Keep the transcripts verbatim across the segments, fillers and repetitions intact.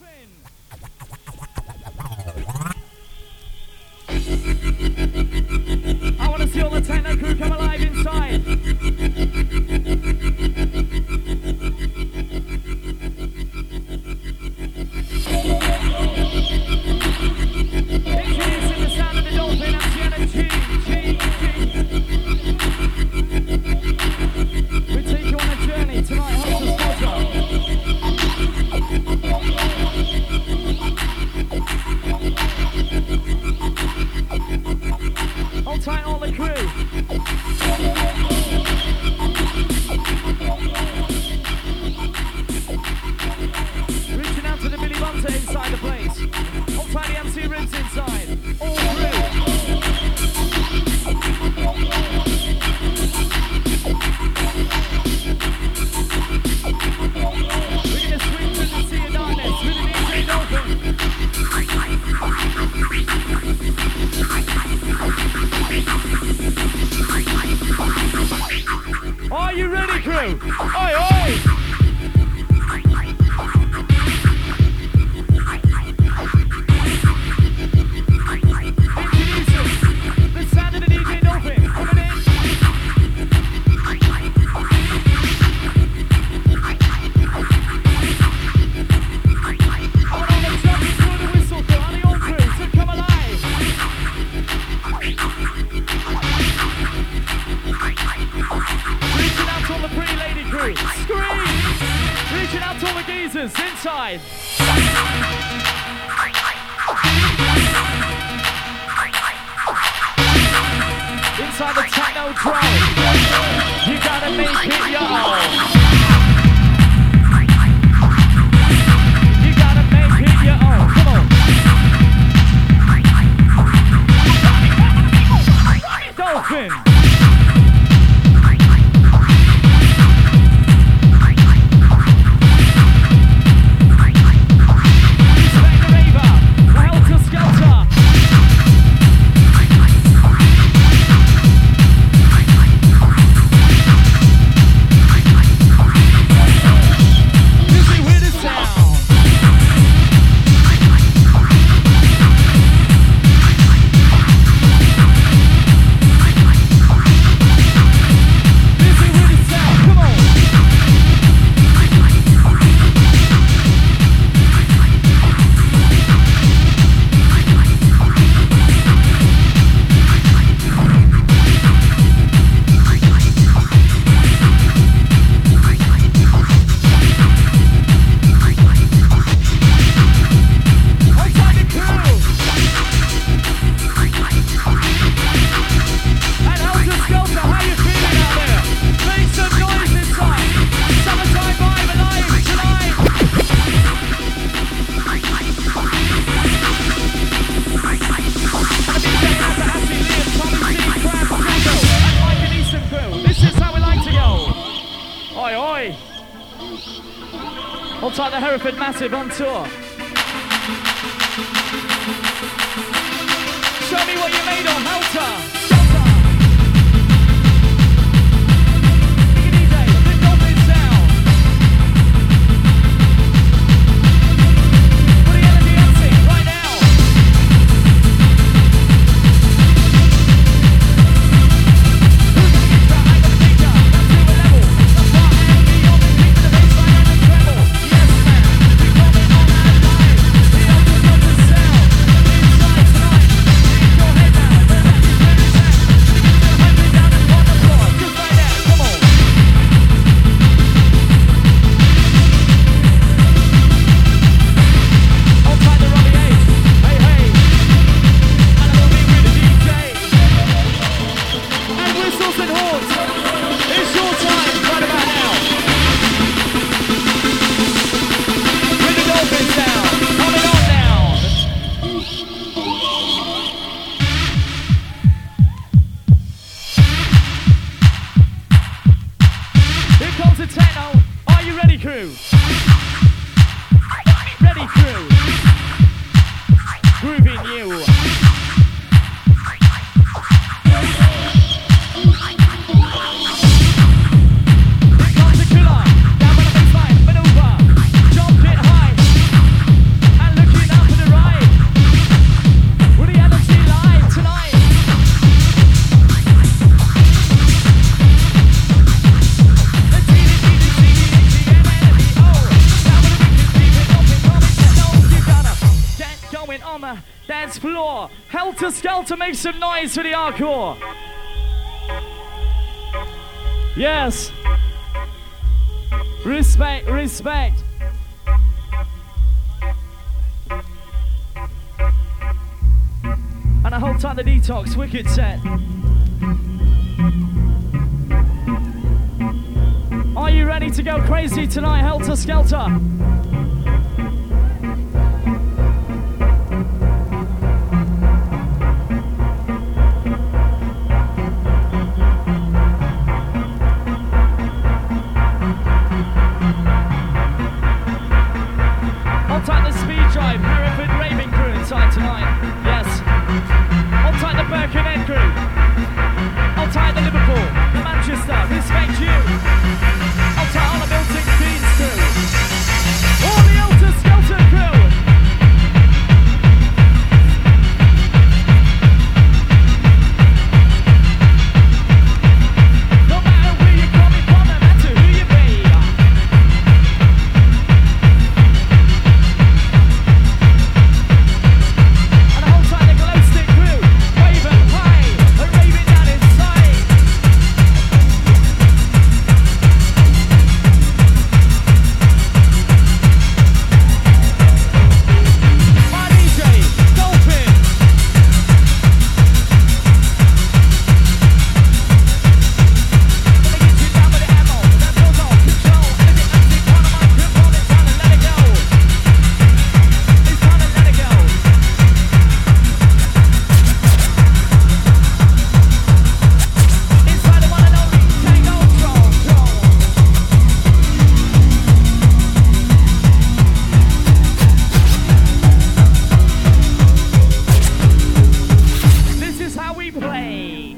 I want to see all the techno crew come alive inside. Introducing the sound of the dolphin, Antiana G, G, G. We take you on a journey tonight, Hunter Spotter. Hold tight, all the crew. Reaching out to the Billy Bunter inside the place. Hold tight, the M C Ribs inside. All crew. We're gonna swing through the sea of darkness with an easy dolphin. Are you ready, crew? Oi, oi! Introducing the sound of the D J Dolphin coming in. I want all the jumping through the whistle crew, on the old crew to come alive. Reaching out to all the pretty lady crew. Scream! Reaching out to all the geezers inside. Inside the techno drone. You gotta make it your own. You gotta make it your own. Come on. Dolphin. Hold tight, the Hereford Massive on tour. Show me what you made on Helter. Inside tonight, keep your head down, let that be dance floor. Helter Skelter, make some noise for the hardcore. Yes. Respect, respect. And I hold tight the Detox, wicked set. Are you ready to go crazy tonight, Helter Skelter? Hold tight the Speed Drive, Hereford Raving crew inside tonight. Yes. Hold tight the Birkenhead crew. Hold tight the Liverpool, the Manchester, respect you. Hold tight all the Milton Keynes crew. All the Helter Skelter crew. No matter where you're coming from, no matter who you be. And hold tight the Glow Stick crew. Waving high and raving down inside. My D J, Dolphin. Gonna get you down with the ammo. That's all on control. Energy active, part of my grip on it. Time to let it go. It's time to let it go. Inside the one and only Tango Strong. This is how we play.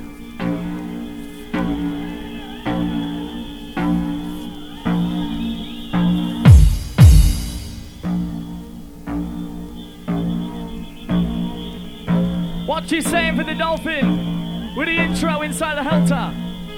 What you saying for the Dolphin with the intro inside the Helter?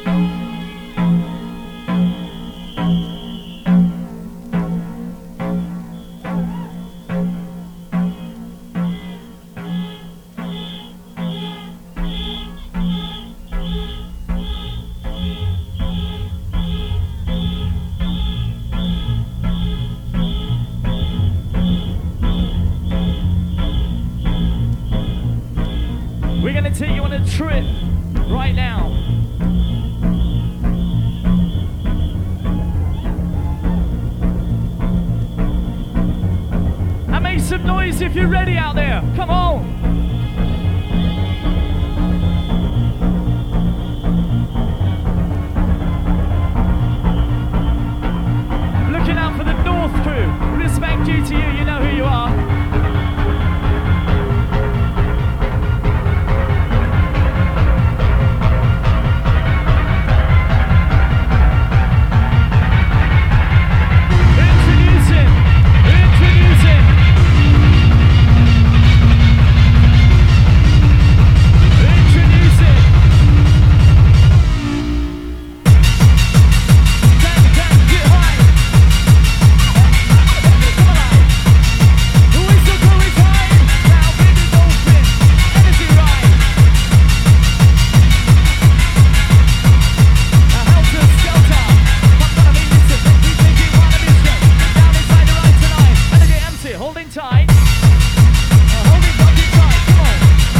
We're gonna take you on a trip right now. And make some noise if you're ready out there. Come on. Looking out for the North crew. Respect you to you, you know who you are. Introducing, introducing. Introducing. Gang, gang, get high. Come alive. Who is the crew is high? Now with the Dolphin. Energy ride. A Helter Skelter. Come on, I mean, listen. We take you on a mission. Down inside the ride tonight. Energy empty, holding tight. Uh, holding fucking tight. Come on.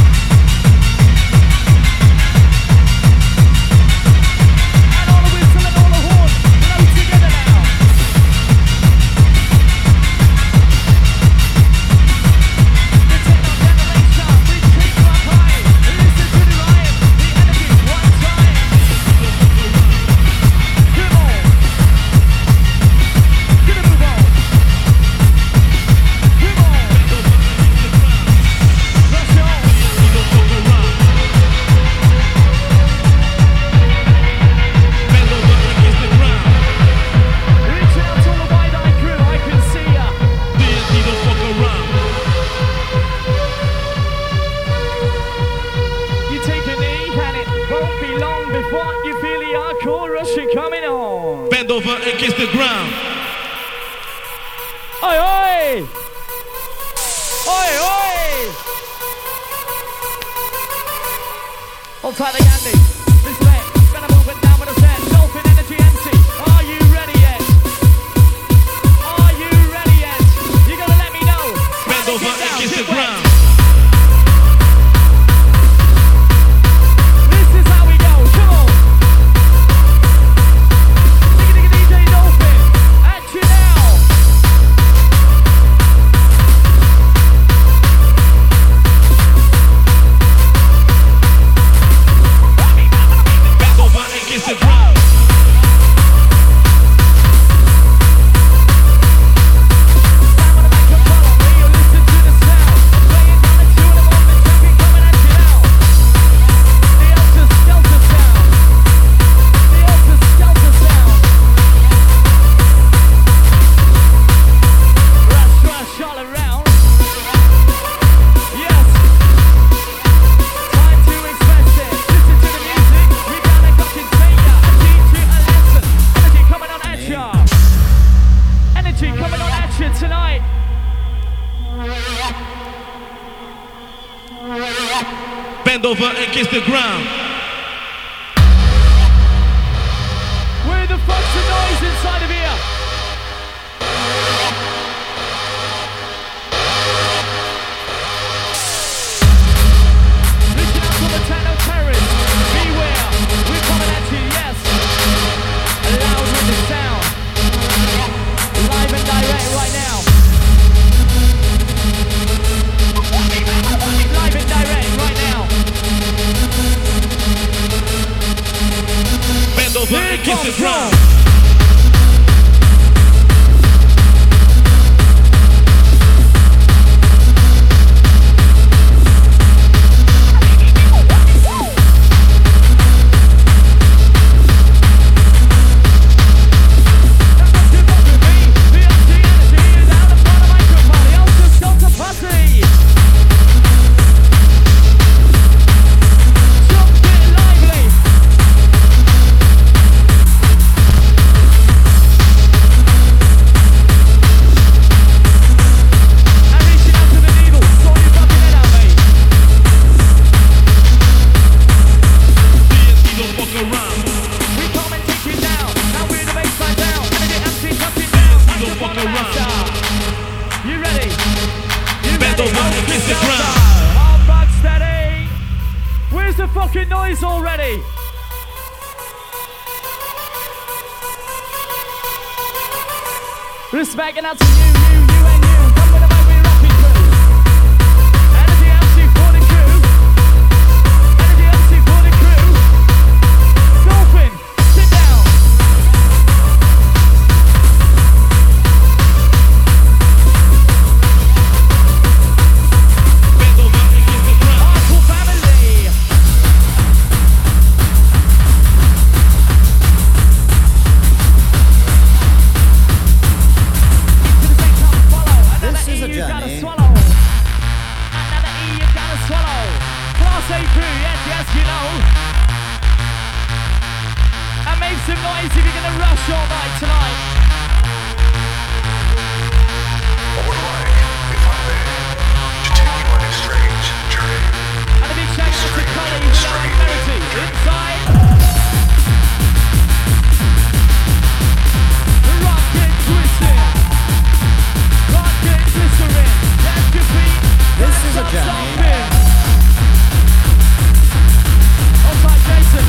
And all the whistle and all the horn. Blow together now. The techno generation. We kick you up high. Listen to the rhyme. The energy's one time. Come on. Get a move on. Come on. Rush on. Reach out to all the wide-eyed crew. I can see ya. You take a knee and it won't be long before you feel the hardcore rushing coming on. Bend over and kiss the ground. Oi, oi! Oi, oi! Hold tight the Yandy. Respect. Gonna move it down with a set. Dolphin Energy M C. Are you ready yet? Are you ready yet? You gotta let me know. Bend over and kiss the ground. This is how we go. Come on. Digga digga D J Dolphin. At you now. Bend over and kiss the ground. Bend over and kiss the ground. Where the fuck's the noise inside of here? Listen out to the techno terrorists. Beware, we're coming at you, yes. Loud with the sound. Live and direct right now. Live and direct right now. Bend over and kiss the ground. Respect and out to you, you, you and you. Come with the mic, we're rocking crew. Energy M C for the crew. Energy M C for the crew. Dolphin, sit down. Bend over and kiss the ground. Hardcore family. This is a You gotta journey. swallow. Another E you gotta swallow. Class A crew, yes, yes, you know. And make some noise if you're gonna rush all night tonight. I would like, if I may, to take you on a strange journey. And a big shout out to Colin with our Verity inside. Rocket twisting. Rocket glycerin. That's your feet. This is a Stop journey. stomping. Hold tight, Jason.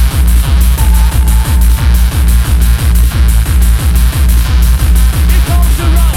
Here comes the run.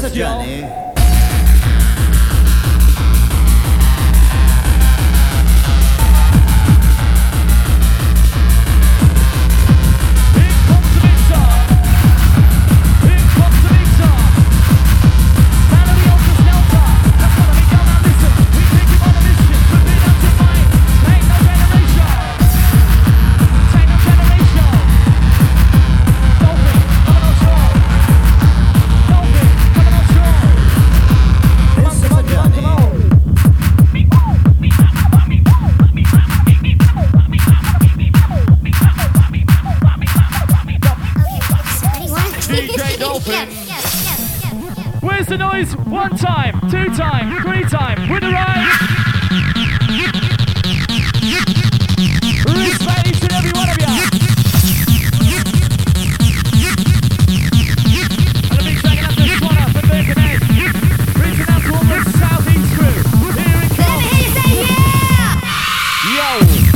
Yes, a y'all. journey. Where's the noise? One time, two time, three time, with the right. Respect each and every one of you. And a big second up to Swanner from Birkenhead. Reaching out to all the Southeast crew. Here it comes. Let me hear you say yeah! Yo!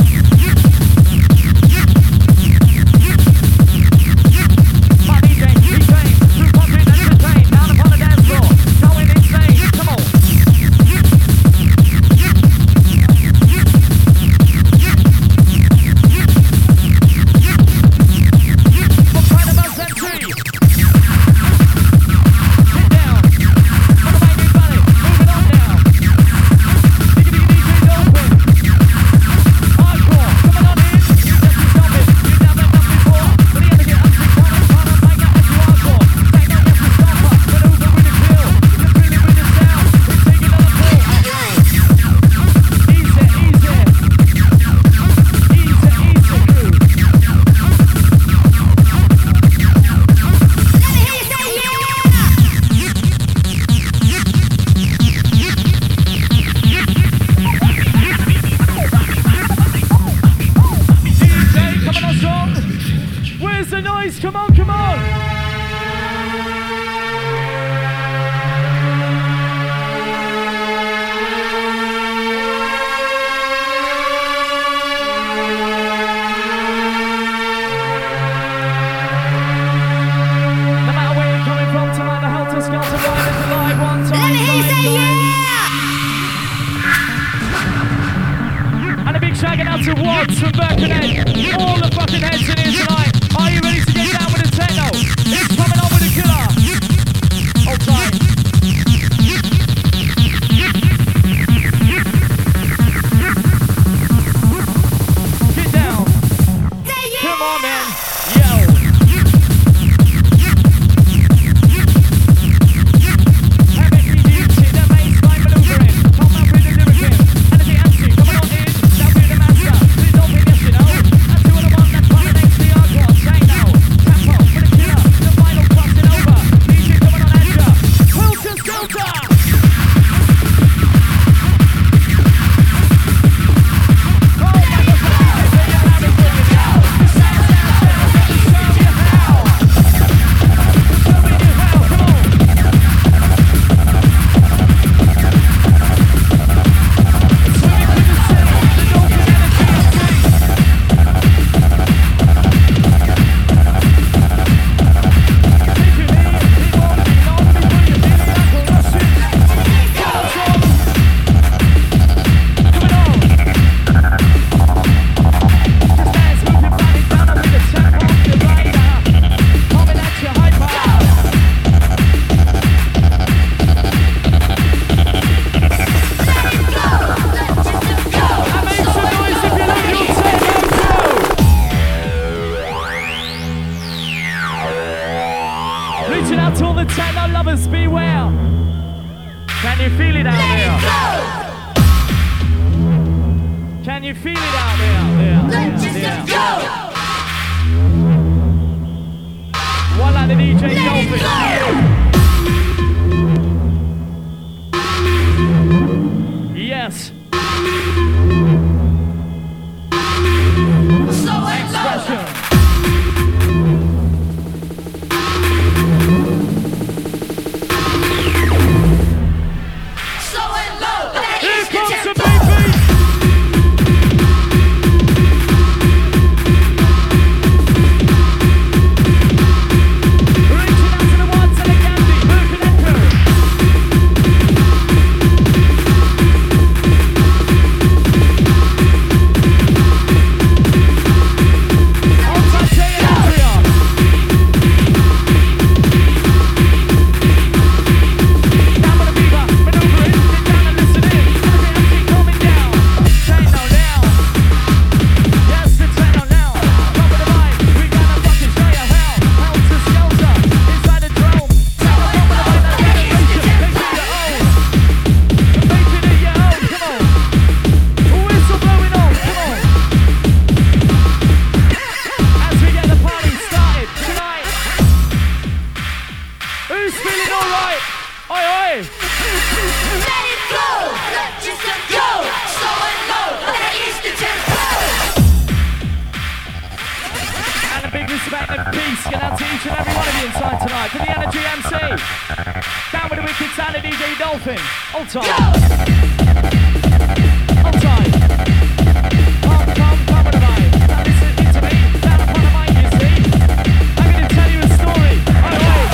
Shagging out to Wads from Birkenhead. All the fucking heads in here tonight. Are you ready to get down with the techno? It's coming on with the killer. Hold tight. Get down. Come on, man. Yo. Reaching out to all the techno lovers, beware. Can you feel it out there? Can you feel it out there? there, Let's there, just there. go! One like the D J Dolphin. Yes. Expression. Here comes the big beat. Reaching out to the ones and the candy. Birkenhead crew. magnet peace. Get out to each and every one of you inside tonight. For the Energy M C. Down with the wicked sound of D J Dolphin. Hold tight. Hold tight. Come, come, come with the vibe. Now listen to me. Down upon the mic, you see. I'm going to tell you a story. Oh, wait.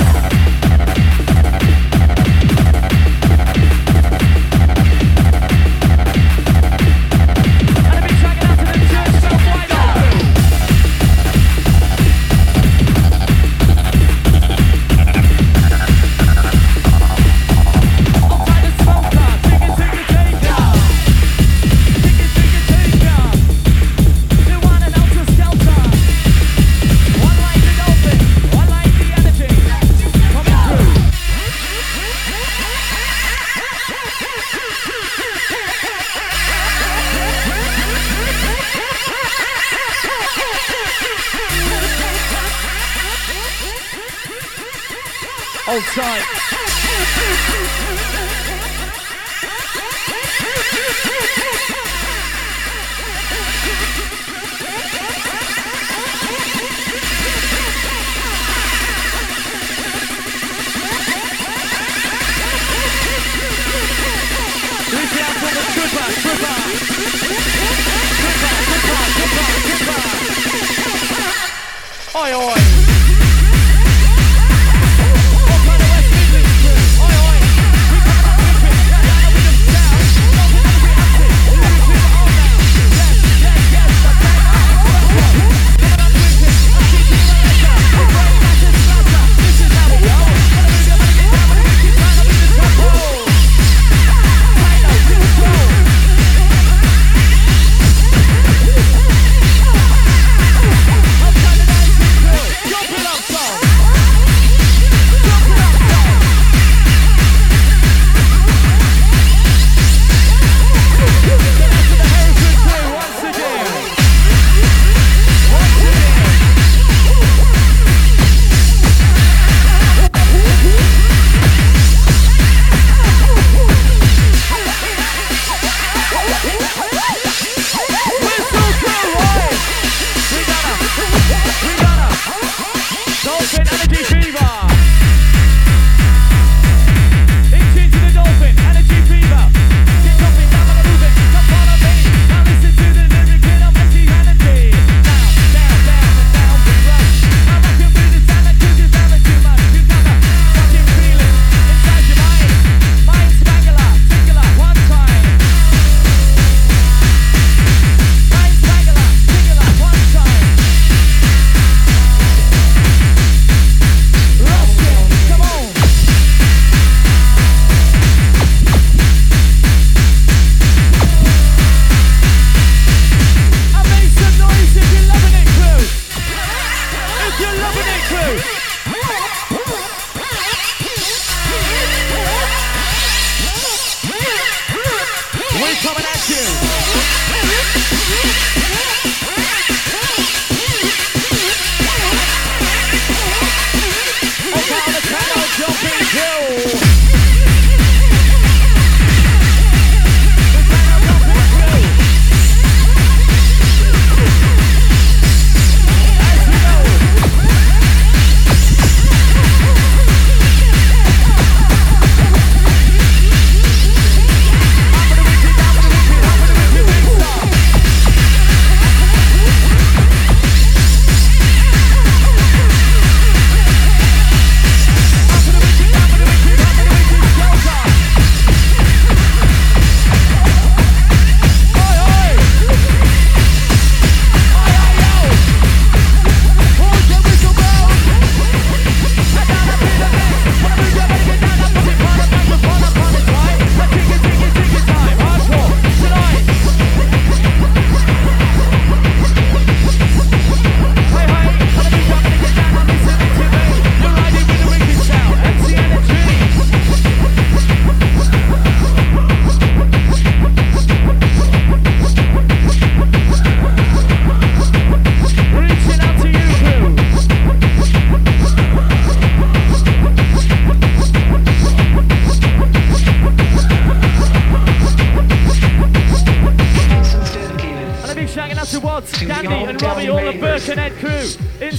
And a big shout out to the church so wide open. Hold tight. Reach out for the tripper, tripper. Tripper, tripper, tripper, tripper. Oi, oi.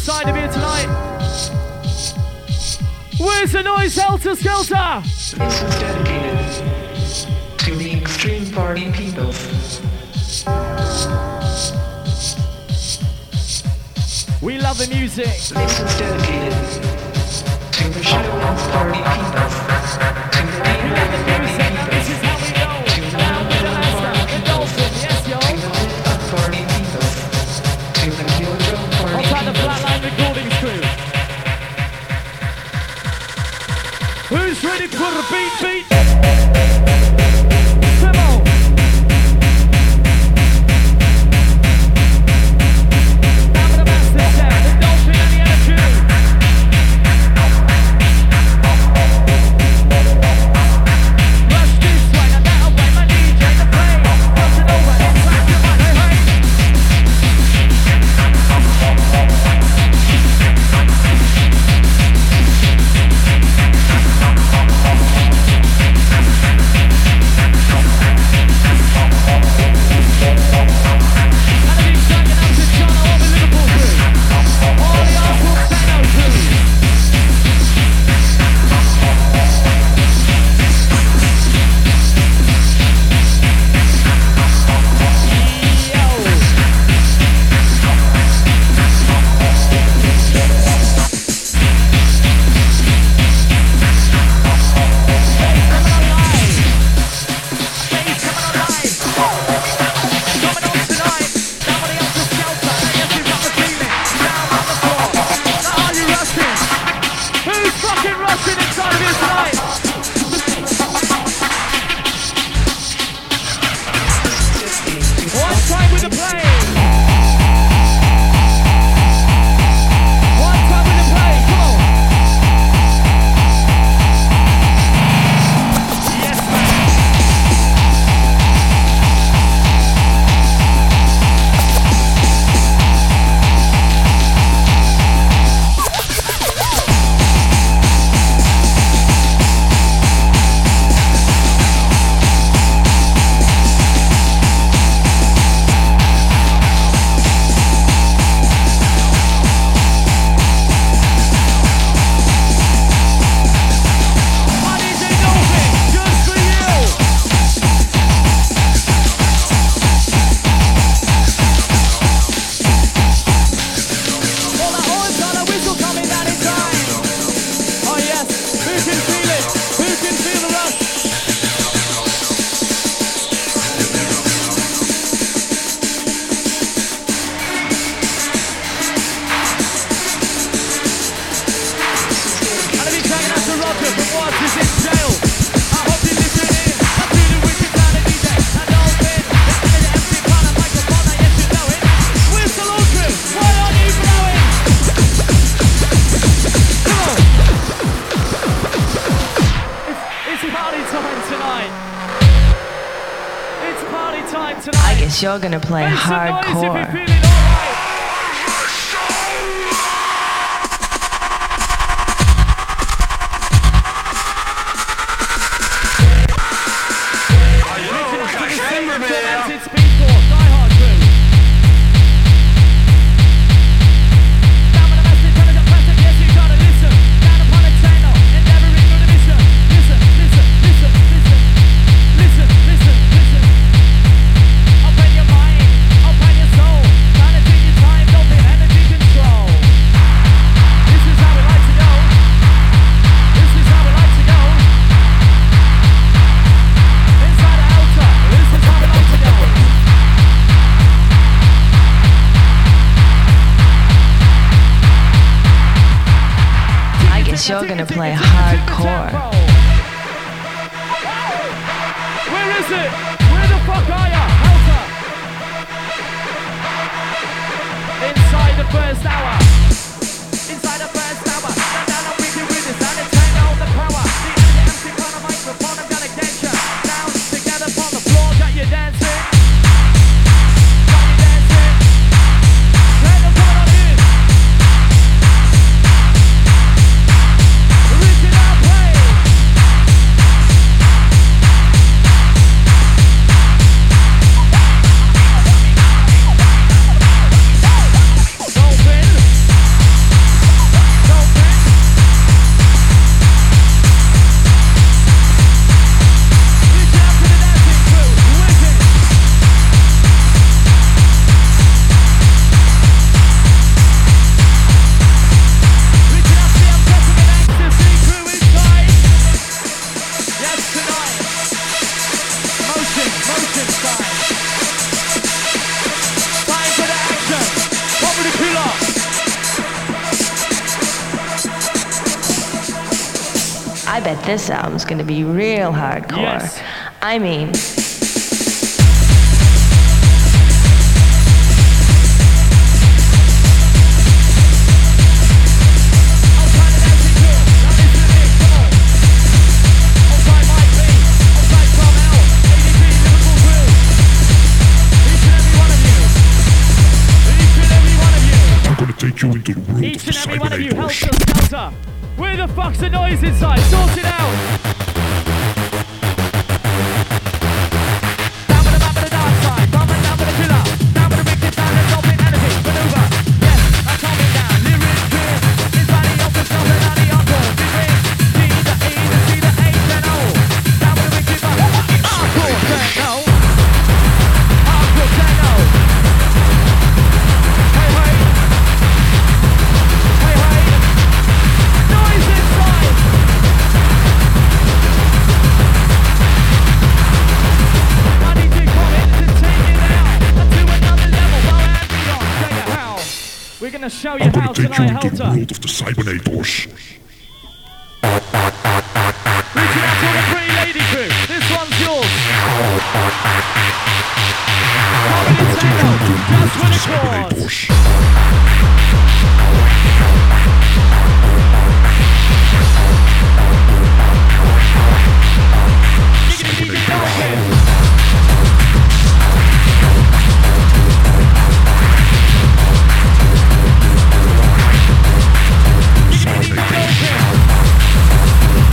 inside of here tonight. Where's the noise, Helter Skelter? This is dedicated to the extreme party people. We love the music. This is dedicated to the show party people. To the We love the music, and this is how we go. Down with the master, the dolphin, yes, yo. to the lit-up party people. To the Kyoto party Outside the people. Flatline Recordings crew. Who's ready for the beat, beat? Come on. Down with the master, Sam, the dolphin and the attitude. Rush this way, now that away, my D J to play. Crossing over, inside your mind, hey, hey. You're gonna play hardcore. You're gonna play hardcore. Where is it? Where the fuck are ya? Helter! Inside the first hour. Inside the first hour. Now down and with you with this. And it's turn on the power. The empty kind of microphone. I'm gonna get ya. Down together on the floor. Got you dancing. Got you dancing. Hey, I'm coming on in. Original play. Dolphin. I bet this album's gonna be real hardcore. Yes. I mean, take you into the world Each of the and every one of you, Cybernators. helter skelter. Where the fuck's the noise inside? Sort it out. Down with the map of the dark side, bombing down with the killer. Down with the wicked sound and dolphin energy. Maneuver. Yes, I'm coming down. Lyric clear. Inside the office, nothing out the encore. Between D, the E, the C, the H, and O. Down with the wicked sound. Hardcore techno. Hardcore techno. Hey, hey. Hey, hey. Noise inside. I need to come in to take it out to another level. Go and beyond. Tell you how. We're gonna show you I'm how gonna take you tonight, into the Helter. world of the Cybernators. Reaching out to the free lady crew. This one's yours. Coming in techno, just with the chords. Cybernators. Giggity, giggity, dolphin. Giggity, giggity, dolphin.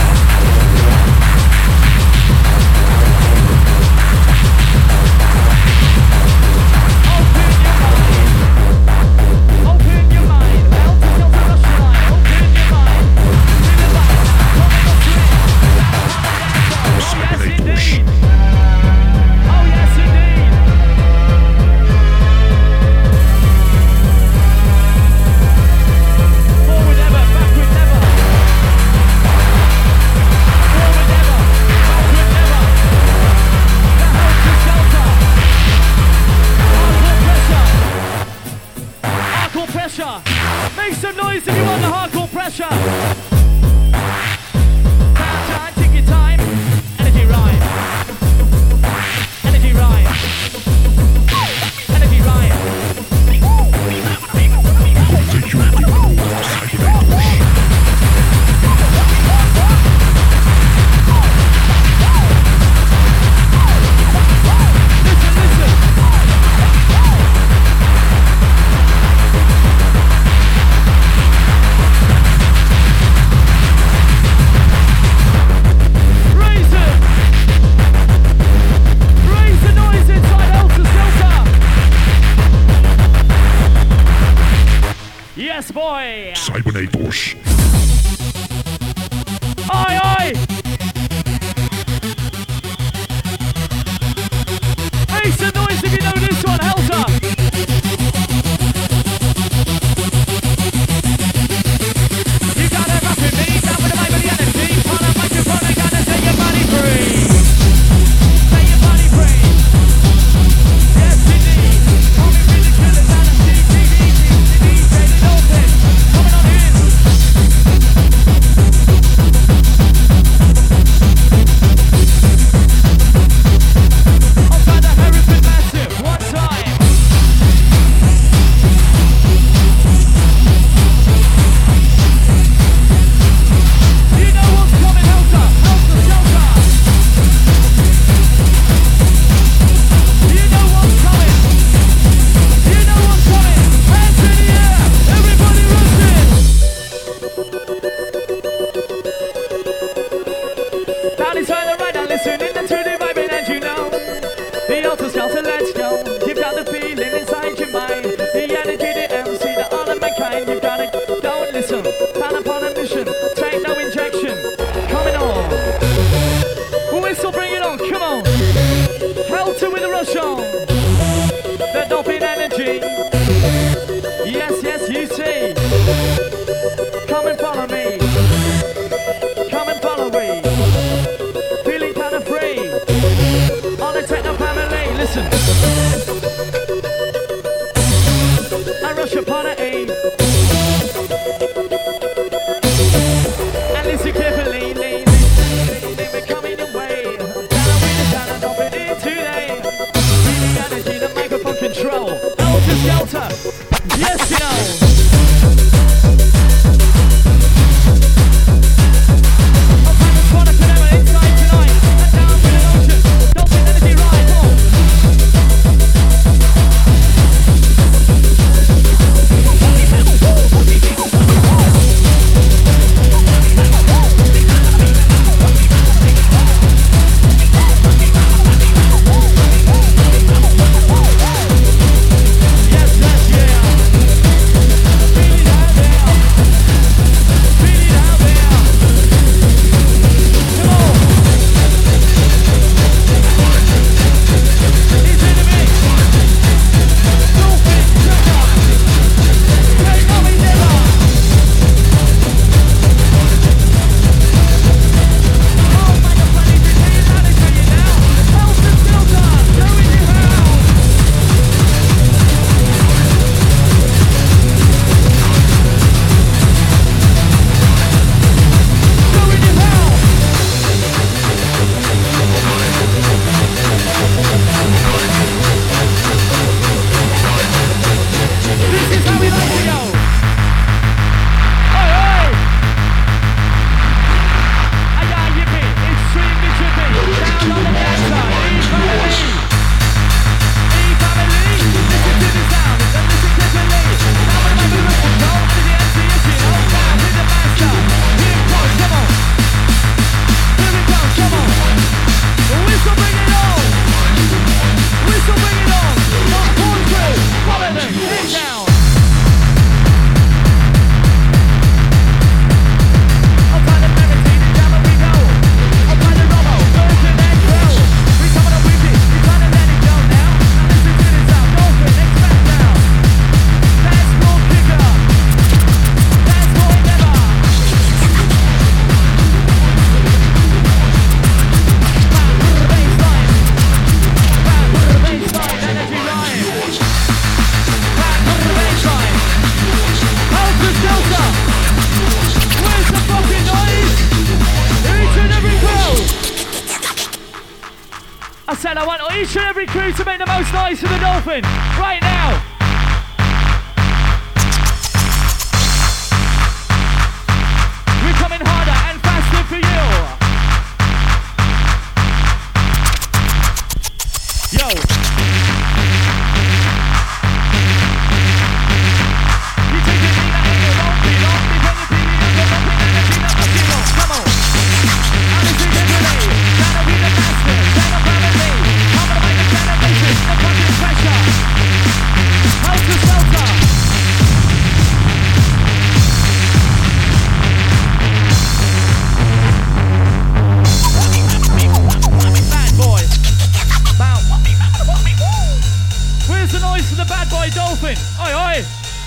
Open your mind. Helter Skelter Rush Line. Open your mind. Feel the vibe. Coming on swing. Oh yes indeed. Oh yes indeed. Forward ever, backward never. Forward never, backward never. The Helter Skelter. Hardcore pressure. Hardcore pressure. Make some noise if you want the hardcore pressure. Time, time, take your time. Energy rhyme. Energy rhyme. Energy rhyme. Take you into the world of the Cybernators. Listen, listen. Raise it. Raise the noise inside Helter Skelter. Yes, boy. Cybernators. Aye, aye. Make some noise if you know this one, Helter. You gotta rock with me, down with the vibe of the energy. On a microphone, I gotta set your body free. Set your body free. Yes, indeed. Coming with the killer down the street. Dig, dig, dig, dig, dig, dig, open. Coming on in. Outside the Hereford Massive, one time. You know what's coming, Helter, Helter Skelter. You know what's coming. You know what's coming. Hands in the air, everybody rush it. Down inside the right now, listening to the vibing and you know. The Helter Skelter, let's go. You've got the feeling inside your mind. The energy, the M C, the element kind. You've got it, don't listen. Bound upon a mission, take no injection. Coming on. Whistle, bring it on, come on. Helter with the rush on. The dolphin energy. Yes, yes, you see. Come and follow me. Come and follow me. Feeling kind of free. On the techno family, listen. I rush upon a A. And listen carefully, lady. said, I want each and every crew to make the most noise for the Dolphin right now. We're coming harder and faster for you. Yo. You take it, Nina, and it won't be long. Depending on the Dolphin and the Tina Pacino. Come on. I'm the Tina today. Gotta be the master. Stand up out of me. I'm gonna make the generation. The fucking pressure. House to shelter. Bad boy. Bow. Where's the noise for the bad boy Dolphin? Oi, oi.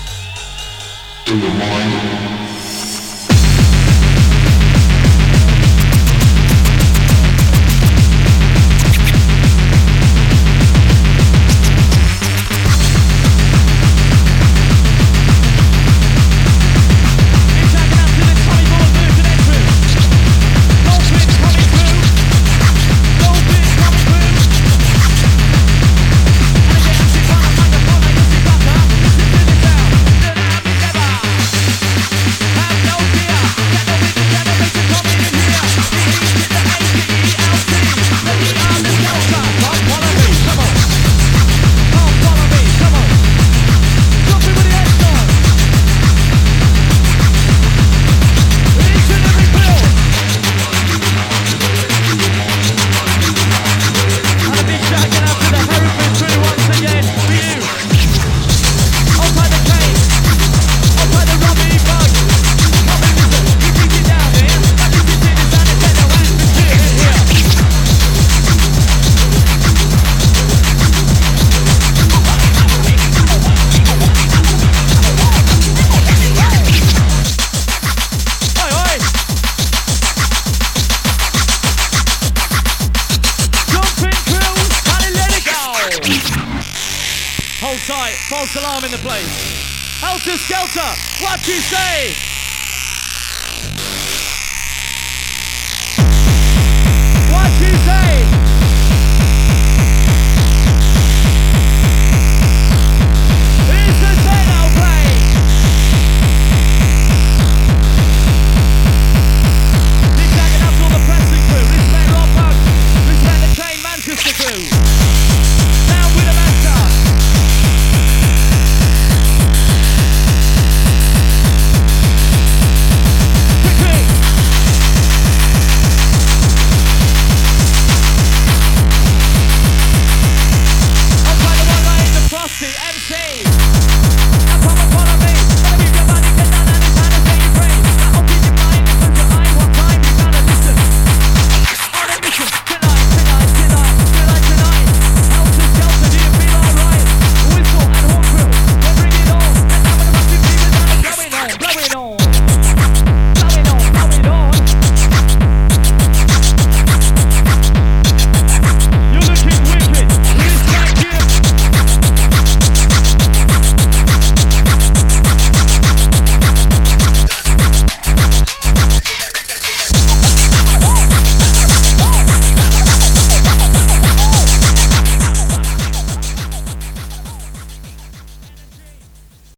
It's tagging out to the Tommy Boy moving in through. Dolphin coming through. Dolphin coming through. And again, I'm sitting on a microphone, I used to butter. Listen to the sound. Then I'll be never. Have no fear. Get the wind, the generation coming in here. The E to the A to E L T. The E R the Delta. Come follow me, come on. Come follow me, come on. Jump in with the heads on. Each and every bill. And a big shout out to the Hereford crew once again for you. Outside the cave, outside the Robbie bug. Come and listen, you beat it down here. That is it in the sound of techno atmosphere in here. Oi, oi. Jumping crew, and let it go. Hold tight, false alarm in the place. Helter Skelter, what you say?